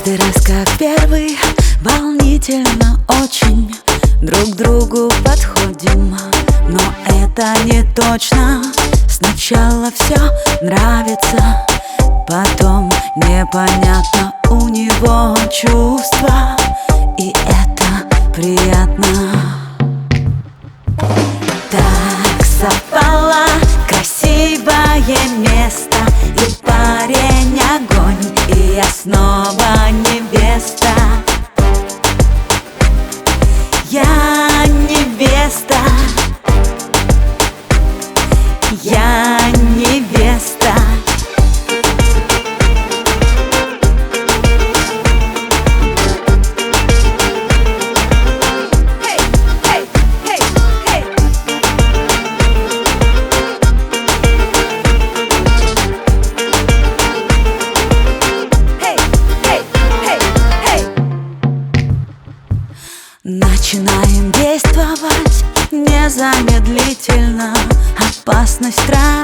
Каждый раз как первый, волнительно очень друг к другу подходим, но это не точно. Сначала все нравится, потом непонятно у него чувства, и это приятно. Так совпало, красивое место, и парень огонь, и я снова невеста. Я невеста, я невеста. Начинаем действовать незамедлительно. Опасность